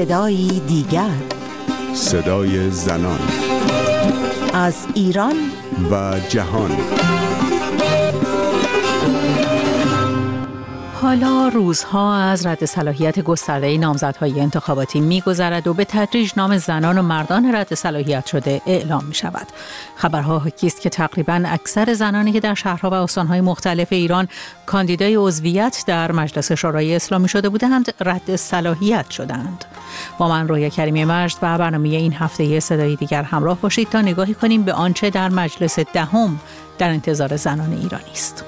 صدایی دیگر، صدای زنان از ایران و جهان. حالا روزها از رد صلاحیت گسترده نامزدهای انتخاباتی می‌گذرد و به تدریج نام زنان و مردان رد صلاحیت شده اعلام می‌شود. خبرها حاکی است که تقریباً اکثر زنانی که در شهرها و استان‌های مختلف ایران کاندیدای عضویت در مجلس شورای اسلامی شده بودند، رد صلاحیت شدند. با من رویا کریمی مجد و برنامه این هفته صدای دیگر همراه باشید تا نگاهی کنیم به آنچه در مجلس دهم در انتظار زنان ایرانی است.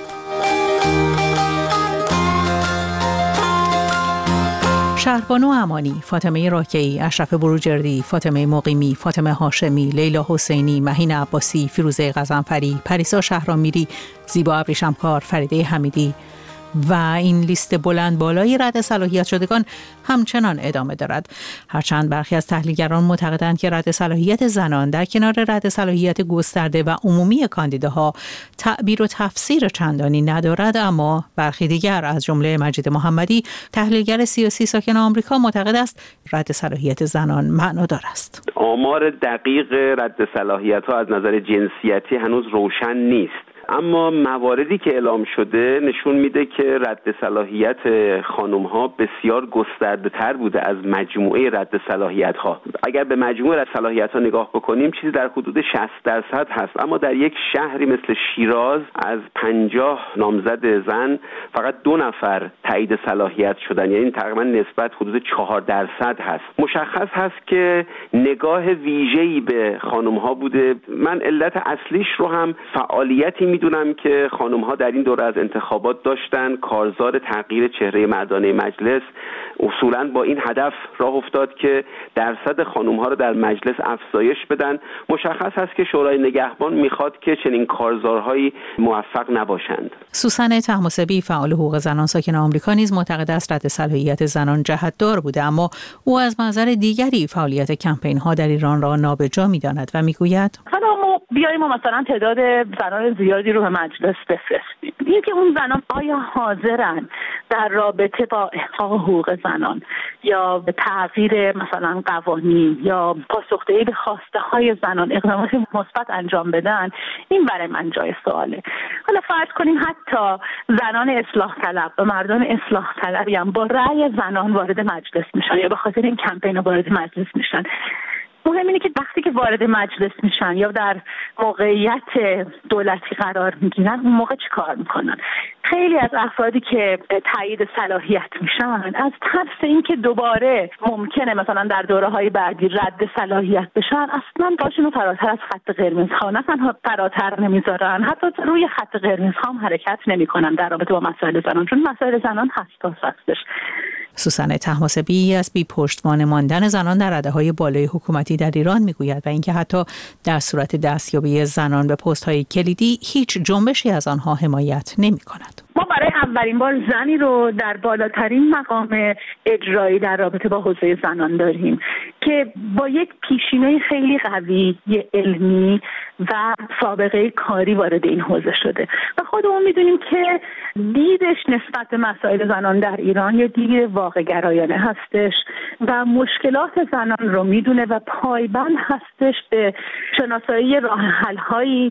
شهربانو امانی، فاطمه راکعی، اشرف بروجردی، فاطمه مقیمی، فاطمه هاشمی، لیلا حسینی، مهین عباسی، فیروزه غضنفری، پریسا شهرامیری، زیبا ابریشمکار، فریده حمیدی و این لیست بلند بالای رد صلاحیت شدگان همچنان ادامه دارد. هرچند برخی از تحلیلگران معتقدند که رد صلاحیت زنان در کنار رد صلاحیت گسترده و عمومی کاندیداها تعبیر و تفسیر چندانی ندارد، اما برخی دیگر از جمله مجید محمدی، تحلیلگر سیاسی ساکن آمریکا، معتقد است رد صلاحیت زنان معنادار است. آمار دقیق رد صلاحیت‌ها از نظر جنسیتی هنوز روشن نیست، اما مواردی که اعلام شده نشون میده که رد صلاحیت خانم‌ها بسیار گسترده‌تر بوده از مجموعه رد صلاحیت‌ها. اگر به مجموعه رد صلاحیت‌ها نگاه بکنیم چیزی در حدود 60% هست، اما در یک شهری مثل شیراز از 50 نامزد زن فقط 2 نفر تایید صلاحیت شدن، یعنی تقریبا نسبت حدود 4% هست. مشخص هست که نگاه ویژه‌ای به خانم‌ها بوده. من علت اصلیش رو هم فعالیتی میدونم که خانم‌ها در این دوره از انتخابات داشتن. کارزار تغییر چهره مردانه مجلس اصولاً با این هدف راه افتاد که درصد خانم‌ها رو در مجلس افزایش بدن. مشخص است که شورای نگهبان میخواد که چنین کارزارهایی موفق نباشند. سوسن طهماسبی، فعال حقوق زنان ساکن آمریکا، نیز معتقد است رد صلاحیت زنان جهت‌دار بوده، اما او از منظر دیگری فعالیت کمپین‌ها در ایران را نابجا می‌داند و می‌گوید بیاییم ما مثلا تعداد زنان زیادی رو به مجلس بفرستیم. این که اون زنان آیا حاضرن در رابطه با احقاق حقوق زنان یا به تغییر مثلا قوانین یا پاسخدهی به خواسته های زنان اقدامات مثبت انجام بدن، این برای من جای سواله. حالا فرض کنیم حتی زنان اصلاح طلب و مردان اصلاح طلبی هم با رأی زنان وارد مجلس میشن یا به خاطر این کمپین وارد مجلس میشن. مهم اینه که وقتی که وارد مجلس میشن یا در موقعیت دولتی قرار میگیرن، اون موقع چی کار میکنن؟ خیلی از افرادی که تایید صلاحیت میشن از ترس این که دوباره ممکنه مثلا در دوره‌های بعدی رد صلاحیت بشن، اصلا پاشون رو فراتر از خط قرمز ها نه تنها فراتر نمیذارن، حتی روی خط قرمز ها هم حرکت نمیکنن در رابطه با مسائل زنان، چون مسائل زنان حساس هستش. سوسن طهماسبی از بی پشتوانه ماندن زنان در رده‌های بالای حکومتی در ایران میگوید و اینکه حتی در صورت دستیابی زنان به پست‌های کلیدی هیچ جنبشی از آنها حمایت نمی‌کند. ما برای اولین بار زنی رو در بالاترین مقام اجرایی در رابطه با حوزه زنان داریم که با یک پیشینه خیلی قوی علمی و سابقه کاری وارد این حوزه شده و خودمون میدونیم که دیدش نسبت به مسائل زنان در ایران یه دید واقع گرایانه هستش و مشکلات زنان رو میدونه و پایبند هستش به شناسایی راه حل‌هایی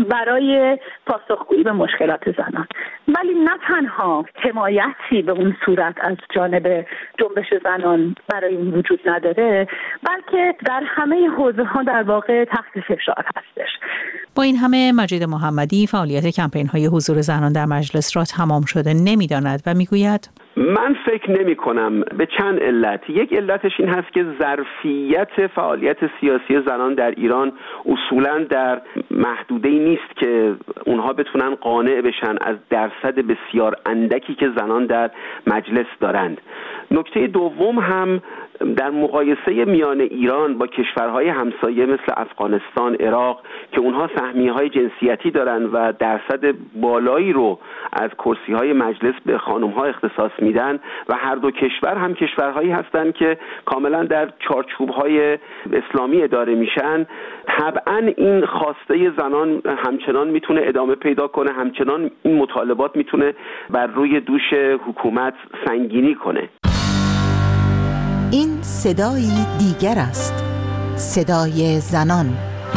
برای پاسخگویی به مشکلات زنان. ولی نه تنها حمایتی به اون صورت از جانب جنبش زنان برای این وجود نداره، بلکه در همه حوزه‌ها در واقع تحت فشار هستش. با این همه مجید محمدی فعالیت کمپین‌های حضور زنان در مجلس را تمام شده نمی‌داند و می‌گوید من فکر نمی کنم، به چند علت. یک علتش این هست که ظرفیت فعالیت سیاسی زنان در ایران اصولاً در محدوده‌ای نیست که اونها بتونن قانع بشن از درصد بسیار اندکی که زنان در مجلس دارند. نکته دوم هم در مقایسه میان ایران با کشورهای همسایه مثل افغانستان، عراق که اونها سهمیه‌های جنسیتی دارن و درصد بالایی رو از کرسی‌های مجلس به خانم‌ها اختصاص میدن و هر دو کشور هم کشورهایی هستن که کاملا در چارچوب‌های اسلامی اداره میشن، طبعاً این خواسته زنان همچنان میتونه ادامه پیدا کنه، همچنان این مطالبات میتونه بر روی دوش حکومت سنگینی کنه. این صدایی دیگر است، صدای زنان.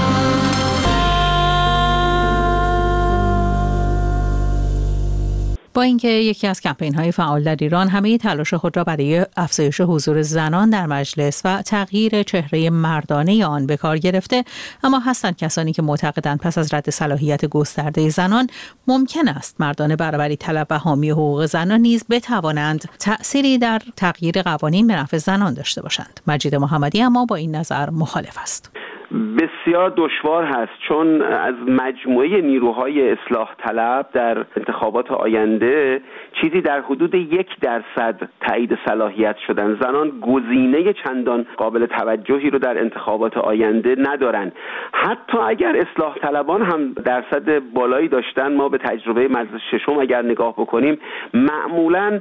با اینکه یکی از کمپین‌های فعال در ایران همه تلاش خود را برای افزایش حضور زنان در مجلس و تغییر چهره مردانه آن به کار گرفته، اما هستند کسانی که معتقدند پس از رد صلاحیت گسترده زنان ممکن است مردان برابری طلب و حامی حقوق زنان نیز بتوانند تأثیری در تغییر قوانین به نفع زنان داشته باشند. مجید محمدی اما با این نظر مخالف است. بسیار دشوار هست، چون از مجموعه نیروهای اصلاح طلب در انتخابات آینده چیزی در حدود 1% تایید صلاحیت شدن. زنان گزینه چندان قابل توجهی رو در انتخابات آینده ندارن. حتی اگر اصلاح طلبان هم درصد بالایی داشتن، ما به تجربه مجلس ششم اگر نگاه بکنیم، معمولاً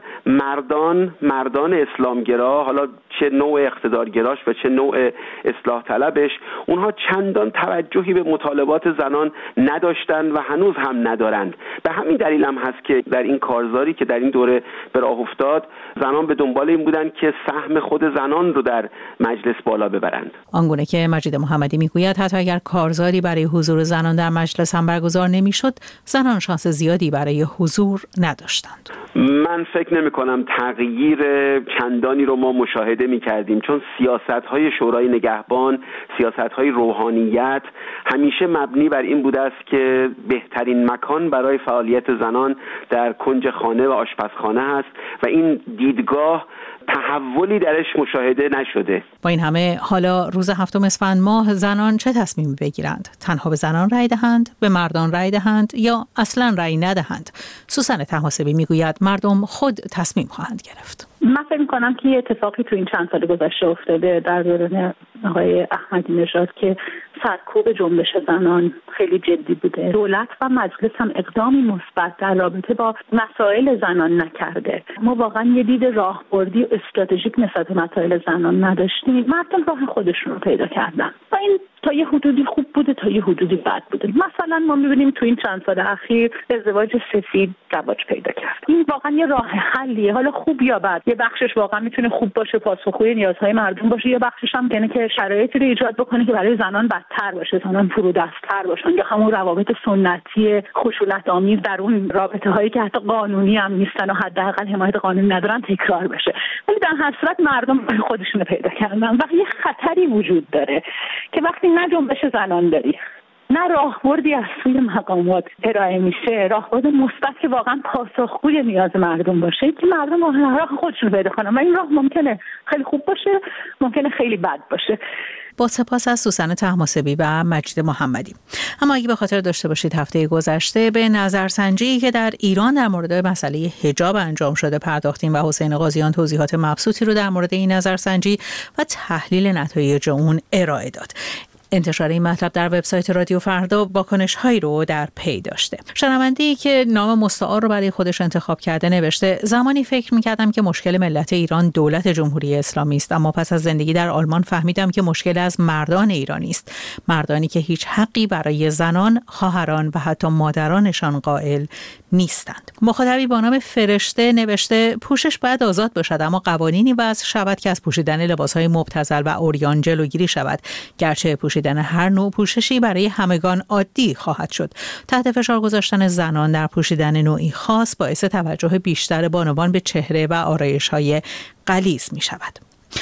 مردان اسلامگرا، حالا چه نوع اقتدارگراش و چه نوع اصلاح طلبش، اونها چندان توجهی به مطالبات زنان نداشتن و هنوز هم ندارند. به همین دلیل هم هست که در این کارزاری که در این دوره به راه افتاد، زنان به دنبال این بودن که سهم خود زنان رو در مجلس بالا ببرند. آنگونه که مجید محمدی میگوید حتی اگر کارزاری برای حضور زنان در مجلس هم برگزار نمیشد، زنان شانس زیادی برای حضور نداشتند. من فکر نمی کنم تغییر چندانی رو ما مشاهده می کردیم، چون سیاست‌های شورای نگهبان، سیاست‌های روحانیت همیشه مبنی بر این بوده است که بهترین مکان برای فعالیت زنان در کنج خانه و آشپزخانه است و این دیدگاه تحولی درش مشاهده نشده. با این همه حالا روز 7 اسفند ماه زنان چه تصمیمی بگیرند؟ تنها به زنان رأی دهند، به مردان رأی دهند یا اصلا رأی ندهند؟ سوسن طهماسبی میگوید مردم خود تصمیم خواهند گرفت. من فکر می‌کنم که اتفاقی تو این چند سال گذشته افتاده در دوران آقای احمدی نژاد که سرکوب جنبش زنان خیلی جدی بوده. دولت و مجلس هم اقدامی مثبت در رابطه با مسائل زنان نکرده. ما واقعا یه دید راهبردی و استراتژیک نسبت به مسائل زنان نداشتیم. مردم راه خودشون رو پیدا کردن و این تا یه حدودی خوب بوده، تا یه حدودی بد بوده. مثلا ما می‌بینیم تو این چند سال اخیر ازدواج سفید رواج پیدا کرد. این واقعا یه راه حلیه، حالا خوب یا بد. یه بخشش واقعا میتونه خوب باشه، پاسخگوی نیازهای مردم باشه، یه بخشش هم یعنی که شرایطی رو ایجاد بکنه که برای زنان بدتر باشه، زنان فرودست‌تر باشن یا همون روابط سنتی خشونت‌آمیز در اون رابطه‌هایی که حتی قانونی هم نیستن و حداقل حمایت قانونی ندارن تکرار بشه. ولی در هر صورت مردم خودشون رو پیدا کردن و یه خطری وجود داره که وقتی نه جنبش زنان داری، نه راهبردی از سوی مقامات ارائه میشه، راهبرد مثبت که واقعا پاسخگوی نیاز مردم باشه، که مردم راه خودشون پیدا کنن و این راه ممکنه خیلی خوب باشه، ممکنه خیلی بد باشه. با سپاس از سوسن طهماسبی و مجید محمدی. اما اگه به خاطر داشته باشید هفته گذشته به نظرسنجی که در ایران در مورد مسئله حجاب انجام شده پرداختیم و حسین قاضیان توضیحات مبسوطی رو در مورد این نظرسنجی و تحلیل نتایج اون ارائه داد. انتشار این مطلب در وبسایت رادیو فردا واکنش‌هایی رو در پی داشته. شنونده‌ای که نام مستعار رو برای خودش انتخاب کرده نوشته: زمانی فکر می‌کردم که مشکل ملت ایران دولت جمهوری اسلامی است، اما پس از زندگی در آلمان فهمیدم که مشکل از مردان ایرانی است، مردانی که هیچ حقی برای زنان، خواهران و حتی مادرانشان قائل نیستند. مخاطبی با نام فرشته نوشته: پوشش باید آزاد باشد، اما قوانینی وضع شود که از پوشیدن لباس‌های مبتذل و عریان جلوگیری شود، گرچه پوشیدن هر نوع پوششی برای همگان عادی خواهد شد. تحت فشار گذاشتن زنان در پوشیدن نوعی خاص باعث توجه بیشتر بانوان به چهره و آرایش‌های غلیظ می شود.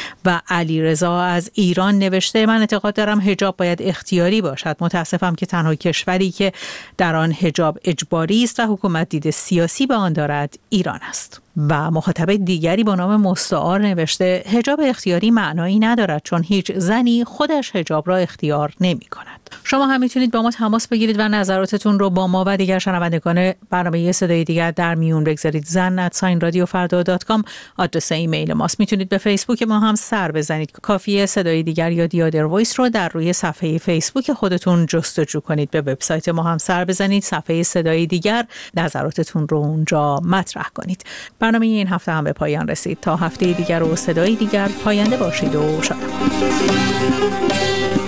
و علیرضا از ایران نوشته: من اعتقاد دارم حجاب باید اختیاری باشد. متاسفم که تنها کشوری که در آن حجاب اجباری است و حکومت دید سیاسی به آن دارد ایران است. و مخاطب دیگری با نام مستعار نوشته: حجاب اختیاری معنایی ندارد، چون هیچ زنی خودش حجاب را اختیار نمی کند. شما هم میتونید با ما تماس بگیرید و نظراتتون رو با ما و دیگر شنوندگان برنامه صدای دیگر در میون بگذارید. zan@radiofarda.com آدرس ایمیل ماست. میتونید به فیسبوک ما هم سر بزنید. کافیه صدای دیگر یا دیادر وایس رو در روی صفحه فیسبوک خودتون جستجو کنید. به وبسایت ما هم سر بزنید، صفحه صدای دیگر، نظراتتون رو اونجا مطرح کنید. برنامه این هفته هم به پایان رسید. تا هفته دیگر و صدای دیگر، پاینده باشید و شاد.